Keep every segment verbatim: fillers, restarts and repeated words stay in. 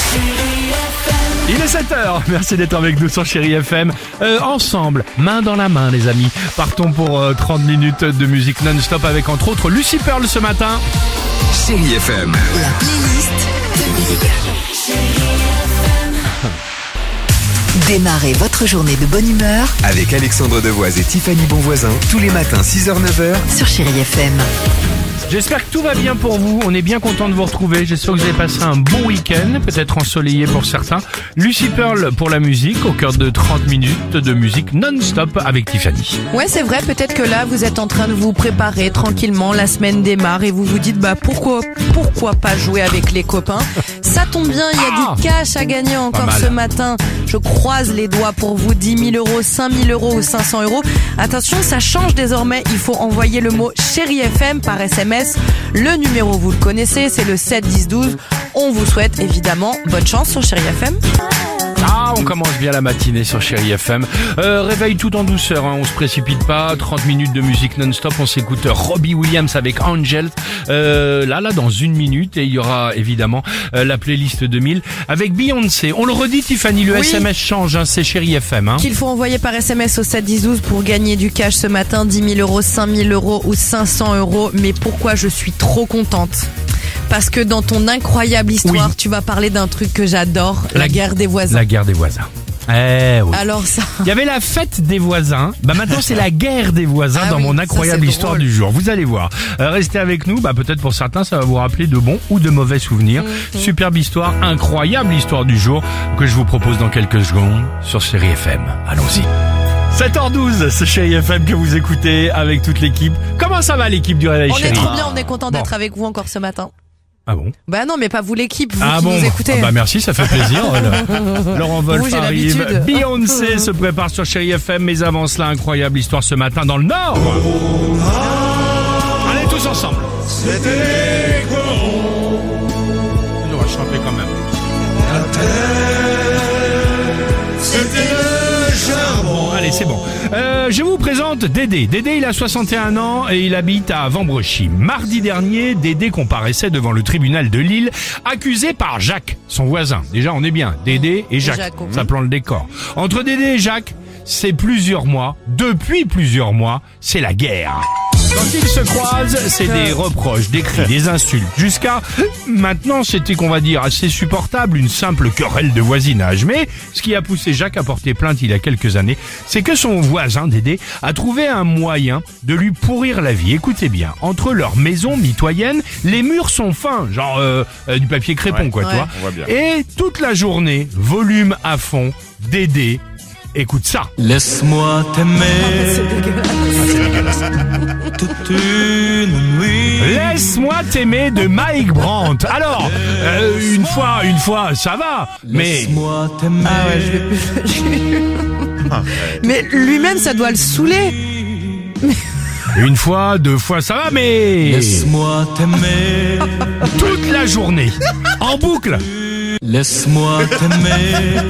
Il est sept heures, merci d'être avec nous sur Chérie F M. Euh, ensemble, main dans la main les amis, partons pour euh, trente minutes de musique non-stop avec entre autres Lucy Pearl ce matin. Chérie F M. La playlist de Big. Démarrez votre journée de bonne humeur Avec Alexandre Devoise et Tiffany Bonvoisin, tous les matins six heures neuf heures. sur Chérie F M. J'espère que tout va bien pour vous, on est bien content de vous retrouver, j'espère que vous avez passé un bon week-end, peut-être ensoleillé pour certains. Lucy Pearl pour la musique, au cœur de trente minutes de musique non-stop avec Tiffany. Ouais, c'est vrai, peut-être que là, vous êtes en train de vous préparer tranquillement, la semaine démarre et vous vous dites, bah pourquoi, pourquoi pas jouer avec les copains. Ça tombe bien, il y a Ah, du cash à gagner encore mal. ce matin. Je croise les doigts pour vous, dix mille euros, cinq mille euros ou cinq cents euros. Attention, ça change désormais, il faut envoyer le mot Chérie F M par S M S. Le numéro, vous le connaissez, c'est le sept dix douze. On vous souhaite évidemment bonne chance sur Chérie F M. Ah, on commence bien la matinée sur Chérie F M. Euh, réveil tout en douceur, hein, on se précipite pas. trente minutes de musique non-stop, on s'écoute Robbie Williams avec Angel. Euh, là, là, dans une minute, et il y aura évidemment euh, la playlist deux mille avec Beyoncé. On le redit, Tiffany, le Oui. S M S change, hein, c'est Chérie F M. Hein. Qu'il faut envoyer par S M S au sept dix douze pour gagner du cash ce matin, dix mille euros, cinq mille euros ou cinq cents euros. Mais pourquoi je suis trop contente? Parce que dans ton incroyable histoire, Oui. tu vas parler d'un truc que j'adore, la, La- guerre des voisins. La guerre des voisins. Eh oui. Alors ça... Il y avait la fête des voisins, bah maintenant c'est la guerre des voisins Ah dans oui, mon ça, incroyable c'est histoire drôle. du jour. Vous allez voir. Euh, restez avec nous, bah peut-être pour certains ça va vous rappeler de bons ou de mauvais souvenirs. Mhm. Superbe histoire, incroyable histoire du jour que je vous propose dans quelques secondes sur Chérie F M. Allons-y. sept heures douze, c'est Chérie F M que vous écoutez avec toute l'équipe. Comment ça va l'équipe du Réveil On est Chérie? trop bien, on est content Bon. d'être avec vous encore ce matin. Ah bon? Bah non, mais pas vous l'équipe, vous Ah qui bon? nous écoutez. Ah bah merci, ça fait plaisir. Le- Laurent Wolf Oui, j'ai arrive. l'habitude. Beyoncé se prépare sur Chérie F M, mais avant cela, incroyable histoire ce matin dans le Nord. Allez tous ensemble. C'était on va chanter quand même. Allez, c'est bon. Euh, je vous présente Dédé. Dédé, il a soixante et un ans et il habite à Vambrechy. Mardi dernier, Dédé comparaissait devant le tribunal de Lille, accusé par Jacques, son voisin. Déjà, on est bien. Dédé et Jacques. Jacques, oui. Ça plante le décor. Entre Dédé et Jacques, c'est plusieurs mois. Depuis plusieurs mois, c'est la guerre. Quand ils se croisent, c'est des reproches, des cris, des insultes. Jusqu'à maintenant, c'était qu'on va dire assez supportable, une simple querelle de voisinage. Mais ce qui a poussé Jacques à porter plainte il y a quelques années, c'est que son voisin, Dédé, a trouvé un moyen de lui pourrir la vie. Écoutez bien, entre leur maison mitoyenne, les murs sont fins, genre euh, euh, du papier crépon, quoi, tu Ouais. vois. On voit bien. Et toute la journée, volume à fond, Dédé, écoute ça. Laisse-moi t'aimer C'est dégueulasse. toute une nuit. Laisse-moi t'aimer de Mike Brandt. Alors, euh, une fois, une fois, ça va, mais Laisse-moi t'aimer. Ah ouais, je vais plus... Mais lui-même, ça doit le saouler. une fois, deux fois, ça va, mais Laisse-moi t'aimer. toute la journée, en boucle. Laisse-moi t'aimer.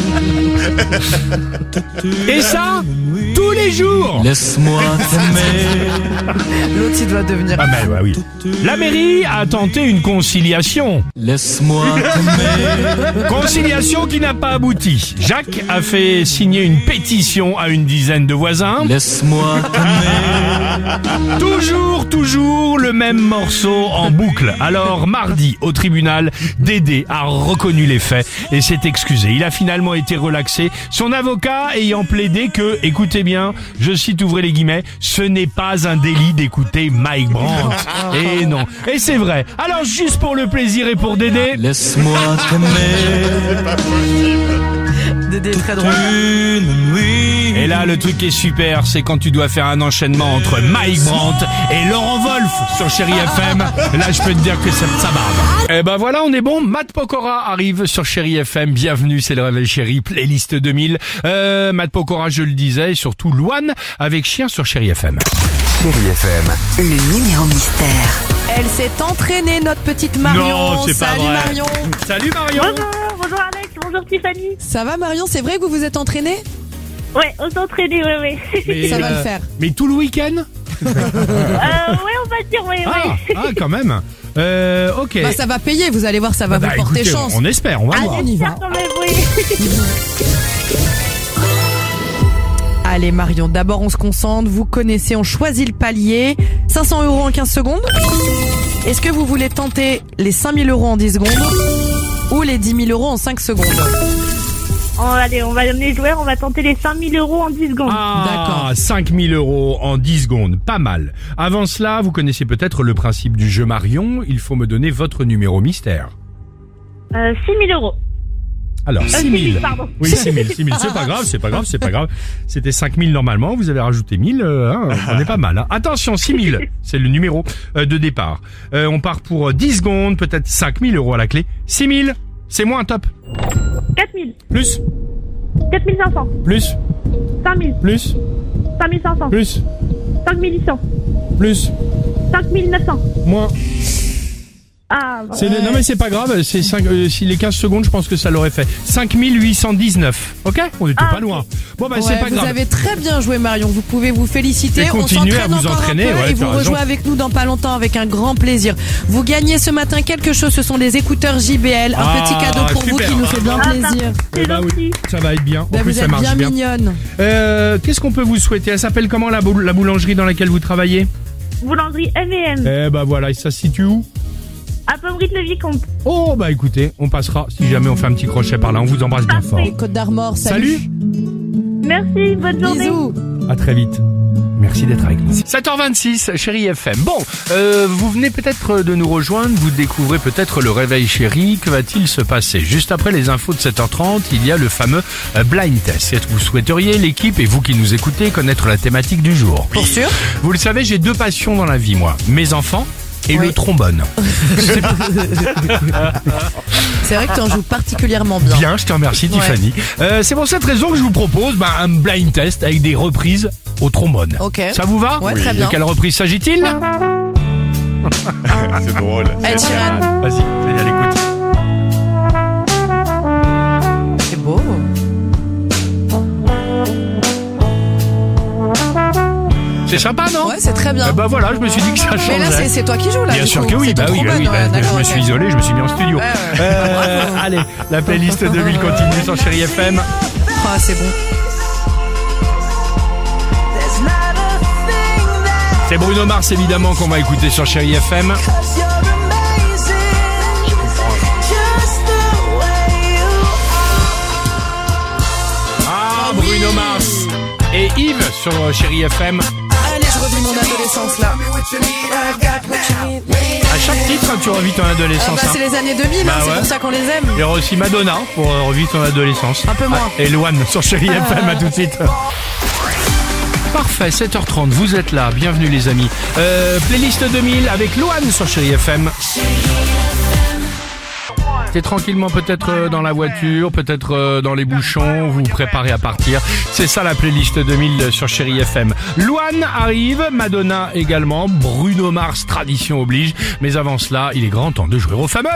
Et ça, tous les jours. Laisse-moi t'aimer. L'autre, il doit devenir... Ah ben ouais, oui. La mairie a tenté une conciliation. Laisse-moi t'aimer. Conciliation qui n'a pas abouti. Jacques a fait signer une pétition à une dizaine de voisins. Laisse-moi t'aimer. Toujours, toujours le même morceau en boucle. Alors, mardi, au tribunal, Dédé a reconnu les faits et s'est excusé. Il a finalement été relaxé. Son avocat ayant plaidé que, écoutez bien, je cite, ouvrez les guillemets, ce n'est pas un délit d'écouter Mike Brandt. Et non. Et c'est vrai. Alors, juste pour le plaisir et pour Dédé, Laisse-moi t'aimer. Dédé est très drôle. Une nuit. et là, le truc qui est super, c'est quand tu dois faire un enchaînement entre Mike Brandt et Laurent Wolf sur Chérie F M. Là, je peux te dire que ça, ça barbe. Et ben voilà, on est bon. Matt Pokora arrive sur Chérie F M. Bienvenue, c'est le Réveil Chérie, playlist deux mille. Euh, Matt Pokora, je le disais, et surtout Louane avec Chien sur Chérie F M. Chérie F M. Le numéro mystère. Elle s'est entraînée, notre petite Marion. Non, c'est pas Salut vrai. Marion. Salut Marion. Bonjour, bonjour Alex, bonjour Tiffany. Ça va Marion, c'est vrai que vous vous êtes entraînée? Ouais, on s'est entraînés, ouais, ouais. Mais, Ça va euh, le faire. Mais tout le week-end? Euh, ouais, on va dire, oui, Ah, oui. ah, quand même. Euh, ok. Bah, ça va payer, vous allez voir, ça va Bah, vous porter écoutez, chance. on espère, on va Allez, voir. on y va. J'espère quand même, oui. Allez Marion, d'abord on se concentre, vous connaissez, on choisit le palier. cinq cents euros en quinze secondes. Est-ce que vous voulez tenter les cinq mille euros en dix secondes ou les dix mille euros en cinq secondes? Oh, allez, on va amener jouer, on va tenter les cinq mille euros en dix secondes. Ah, D'accord. cinq mille euros en dix secondes, pas mal. Avant cela, vous connaissez peut-être le principe du jeu Marion. Il faut me donner votre numéro mystère. Euh, six mille euros. Alors, Euh, six six mille. mille, pardon. Oui, six mille, six mille. C'est pas grave, c'est pas grave, c'est pas grave. C'était cinq mille normalement, vous avez rajouté mille, euh, hein, on est pas mal. Hein. Attention, six mille, c'est le numéro euh, de départ. Euh, on part pour dix secondes, peut-être cinq mille euros à la clé. six mille, c'est moins top. quatre mille. Plus, quatre mille cinq cents. plus, cinq mille. plus, cinq mille cinq cents. plus, cinq mille huit cents. plus, cinq mille neuf cents. moins. Ah, bah. C'est, non mais c'est pas grave, c'est cinq, euh, si les quinze secondes, je pense que ça l'aurait fait. cinq mille huit cent dix-neuf, ok? On était Ah, pas loin. Bon bah Ouais, c'est pas vous grave. avez très bien joué Marion, vous pouvez vous féliciter. Et continuez on s'entraîne à vous encore entraîner, un peu ouais, et tu as vous raison. rejouez avec nous dans pas longtemps avec un grand plaisir. Vous gagnez ce matin quelque chose, ce sont des écouteurs J B L, un Ah, petit cadeau pour super. vous qui nous fait bien Ah, plaisir. C'est Eh bah oui, gentil. ça va être bien. En Bah, plus vous ça êtes marche bien bien. mignonne. Euh, qu'est-ce qu'on peut vous souhaiter? Elle s'appelle comment la, bou- la boulangerie dans laquelle vous travaillez? Boulangerie M et M. Eh bah voilà, et ça se situe où? À Pomerite-le-Vicomte. Oh bah écoutez, on passera si jamais on fait un petit crochet par là. On vous embrasse bien fort. Parfait. Côte d'Armor, salut. Salut. Merci, bonne journée. Bisous. À très vite. Merci d'être avec nous. sept heures vingt-six, Chérie F M. Bon, euh, vous venez peut-être de nous rejoindre, vous découvrez peut-être le réveil chéri. Que va-t-il se passer? Juste après les infos de sept heures trente, il y a le fameux euh, blind test. Est-ce que vous souhaiteriez, l'équipe et vous qui nous écoutez, connaître la thématique du jour? Pour sûr. Vous le savez, j'ai deux passions dans la vie, moi. Mes enfants et Oui. le trombone. C'est vrai que tu en joues particulièrement bien. Bien, je te remercie Tiffany. Euh, c'est pour cette raison que je vous propose bah, un blind test avec des reprises au trombone. Ok. Ça vous va? Ouais, très bien. De quelle reprise s'agit-il? C'est drôle. Ed Sheeran. Vas-y, génial, écoute. C'est beau. C'est sympa, non? Ouais, c'est très bien. Eh bah voilà, je me suis dit que ça changeait. Mais là, c'est c'est toi qui joues là. Bien du sûr coup. que oui, C'est bah ton oui, bah trombone, oui, bah, ouais, je d'accord, me suis ok. isolé, je me suis mis en studio. Ouais, ouais. Euh, Bravo. allez, la playlist deux mille continue sur Chérie F M. Ah, c'est bon. C'est Bruno Mars évidemment qu'on va écouter sur Chérie F M. Ah, Bruno Mars et Yves sur Chérie F M. Allez, je revis mon adolescence là. À chaque titre, tu revis ton Ah adolescence. bah, hein. c'est les années deux mille, Bah hein, c'est ouais. pour ça qu'on les aime. Il y aura aussi Madonna pour euh, revivre ton adolescence. Un peu moins. Ah, et Loane sur Chérie F M, à tout de suite. Parfait, sept heures trente, vous êtes là, bienvenue les amis. Euh, playlist deux mille avec Loane sur Chérie F M. T'es tranquillement peut-être euh, dans la voiture, peut-être euh, dans les bouchons, vous vous préparez à partir. C'est ça la playlist deux mille sur Chérie F M. Loane arrive, Madonna également, Bruno Mars, tradition oblige. Mais avant cela, il est grand temps de jouer au fameux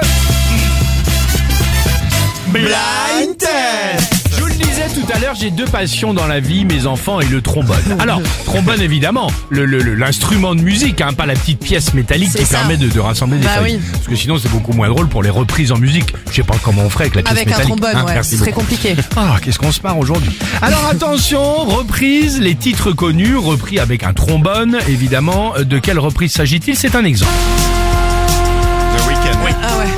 Blind Test. Je vous le disais tout à l'heure, j'ai deux passions dans la vie, mes enfants et le trombone. Alors, trombone évidemment, le, le, le- l'instrument de musique, hein, pas la petite pièce métallique C'est qui ça. permet de, de rassembler des Bah feuilles. oui. Parce que sinon c'est beaucoup moins drôle pour les reprises en musique. Je sais pas comment on ferait avec la pièce Avec un métallique. trombone, Hein, ouais, merci ce serait beaucoup. compliqué. Ah, qu'est-ce qu'on se marre aujourd'hui. Alors attention, reprise, les titres connus, repris avec un trombone, évidemment. De quelle reprise s'agit-il? C'est un exemple. The Weeknd. Oui. Ah ouais.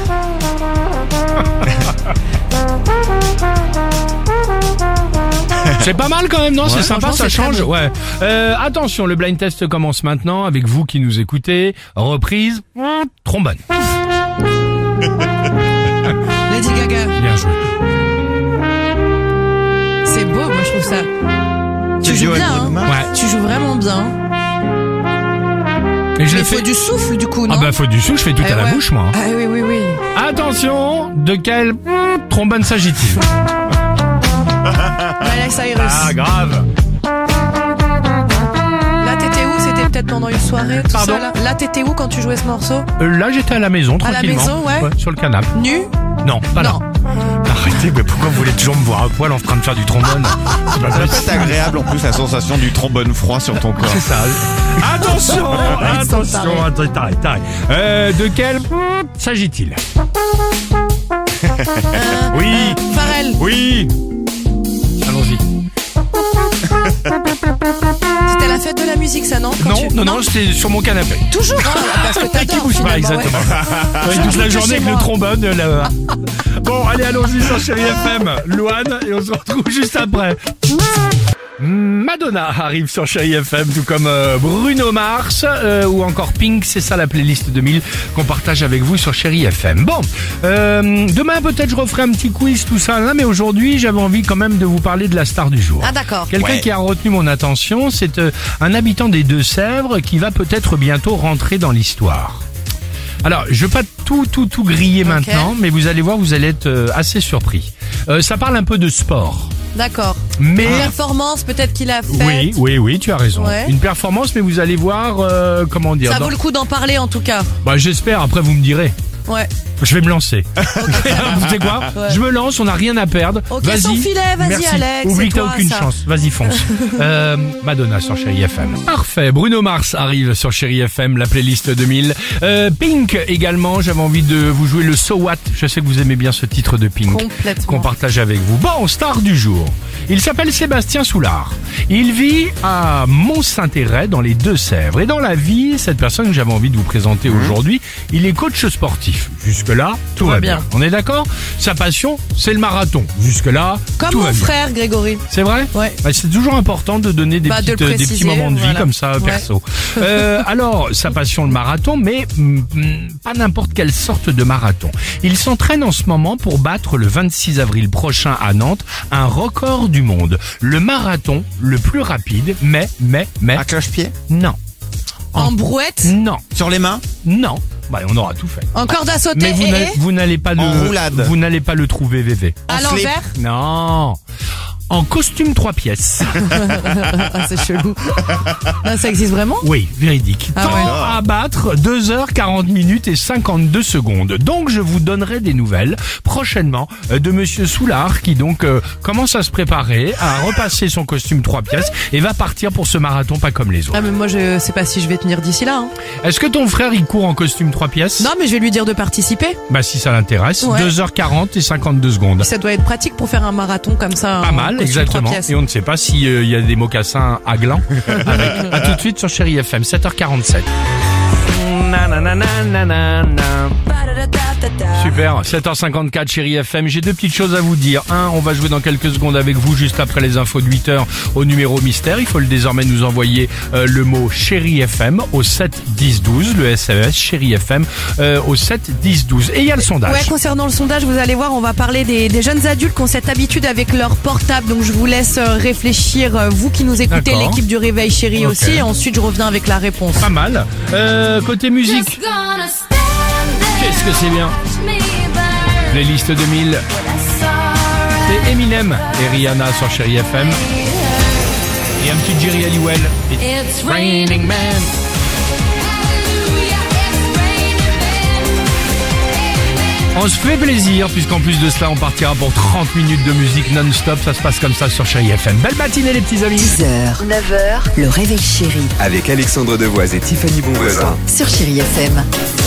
C'est pas mal quand même, non? C'est sympa, franchement, ça c'est très change. bien. Ouais. Euh, attention, le blind test commence maintenant avec vous qui nous écoutez. Reprise, trombone. Lady Gaga. Bien joué. C'est beau, moi je trouve ça. Tu joues bien, hein. Ouais. Tu joues vraiment bien. Et je Mais le il faut fais. du souffle du coup, non? Ah bah faut du sou, je fais tout Eh à la ouais. bouche moi. hein. Ah oui, oui, oui. Attention, de quel trombone s'agit-il? Miley Cyrus. Ah grave. Là, t'étais où? C'était peut-être pendant une soirée, tout Pardon ça, là. Là, t'étais où quand tu jouais ce morceau? Euh, Là j'étais à la maison À la tranquillement. maison, ouais. Sur le canapé. Nu? Non, pas là. Non. arrêtez, mais pourquoi vous voulez toujours me voir à poil en train de faire du trombone? C'est pas Ça peut possible. être agréable en plus la sensation du trombone froid sur ton corps. C'est ça. Attention, attention, attends, t'arrêtes, t'arrêtes. Euh, de quel s'agit-il? Oui, Pharrell. oui. Allons-y. C'était la fête de la musique, ça, non? Quand Non, tu- non, non, j'étais sur mon canapé. Toujours, hein, parce que Qui t'adores. bouge pas, finalement, exactement. ouais. Ouais, Je toute joue la que journée chez avec le moi. trombone. Là. Bon, allez, allons-y sur Chérie F M. Louane, et on se retrouve juste après. Madonna arrive sur Chérie F M, tout comme euh, Bruno Mars euh, ou encore Pink. C'est ça la playlist deux mille qu'on partage avec vous sur Chérie F M. Bon, euh, demain peut-être je referai un petit quiz, tout ça là, mais aujourd'hui j'avais envie quand même de vous parler de la star du jour. Ah, d'accord. Quelqu'un Ouais. qui a retenu mon attention, c'est euh, un habitant des Deux-Sèvres qui va peut-être bientôt rentrer dans l'histoire. Alors, je vais pas tout, tout, tout griller Ok. maintenant, mais vous allez voir, vous allez être euh, assez surpris. Euh, ça parle un peu de sport, D'accord. mais... Performance, peut-être qu'il a fait. Oui, oui, oui, tu as raison. Ouais. Une performance, mais vous allez voir, euh, comment dire... Ça dans- vaut le coup d'en parler, en tout cas. Bah, j'espère, après vous me direz. Ouais. Je vais me lancer. Vous savez quoi? Ouais. Je me lance, on n'a rien à perdre. Ok, Vas-y. sans filet, vas-y, Merci. Alex, Oublie c'est que t'as toi, aucune ça. chance. Vas-y, fonce. euh, Madonna sur Chérie F M. Parfait. Bruno Mars arrive sur Chérie F M, la playlist deux mille. Euh, Pink également. J'avais envie de vous jouer le So What. Je sais que vous aimez bien ce titre de Pink. Complètement. Qu'on partage avec vous. Bon, star du jour. Il s'appelle Sébastien Soulard. Il vit à Mont-Saint-Héret dans les Deux-Sèvres. Et dans la vie, cette personne que j'avais envie de vous présenter aujourd'hui, il est coach sportif. Jusque-là, tout, va bien. bien. On est d'accord? Sa passion, c'est le marathon. Jusque-là, Comme tout mon va bien. frère, Grégory. C'est vrai? Ouais. Bah, c'est toujours important de donner des, Bah, de petites, le euh, des petits préciser, moments de vie voilà. comme ça, Ouais. perso. Euh, alors, sa passion, le marathon, mais mm, mm, pas n'importe quelle sorte de marathon. Il s'entraîne en ce moment pour battre le vingt-six avril prochain à Nantes un record du monde. Le marathon le plus rapide, mais, mais, mais, À cloche-pied? non. En brouette. Non. Sur les mains? Non. Bah, on aura tout fait. En corde à sauter. Mais vous et, n'allez- vous n'allez pas le, En roulade. vous n'allez pas le trouver, V V. à en slip. l'envers. Non. En costume trois pièces. Ah, c'est chelou. Non, ça existe vraiment? Oui, véridique. Ah Temps ouais. à battre, deux heures quarante minutes et cinquante-deux secondes. Donc je vous donnerai des nouvelles prochainement euh, de Monsieur Soulard qui donc euh, commence à se préparer, à repasser son costume trois pièces et va partir pour ce marathon pas comme les autres. Ah, mais moi, je sais pas si je vais tenir d'ici là. Hein. Est-ce que ton frère il court en costume trois pièces? Non, mais je vais lui dire de participer. Bah si ça l'intéresse, Ouais. deux heures quarante et cinquante-deux secondes. Ça doit être pratique pour faire un marathon comme ça. Pas en mal, costume exactement. trois pièces. Et on ne sait pas s'il y a des mocassins à gland. Avec. À tout de suite sur Chérie F M, sept heures quarante-sept. Super, sept heures cinquante-quatre Chérie F M, j'ai deux petites choses à vous dire. Un, on va jouer dans quelques secondes avec vous juste après les infos de huit heures au numéro mystère. Il faut le désormais nous envoyer euh, le mot Chérie F M au sept dix douze, le S M S Chérie F M euh, au sept dix douze. Et il y a le sondage. Ouais, concernant le sondage, vous allez voir, on va parler des, des jeunes adultes qui ont cette habitude avec leur portable. Donc je vous laisse euh, réfléchir, euh, vous qui nous écoutez, D'accord. l'équipe du Réveil Chérie Ok. aussi. Et ensuite, je reviens avec la réponse. Pas mal. Euh, côté musique, qu'est-ce que c'est bien. Playlist deux mille, c'est Eminem et Rihanna sur Chérie F M. Et un petit Jerry Halliwell. It's Raining Man. On se fait plaisir, puisqu'en plus de cela, on partira pour trente minutes de musique non-stop. Ça se passe comme ça sur Chérie F M. Belle matinée, les petits amis. dix heures, neuf heures, le réveil chéri Avec Alexandre Devoise et Tiffany Bonvoisin. sur Chérie F M.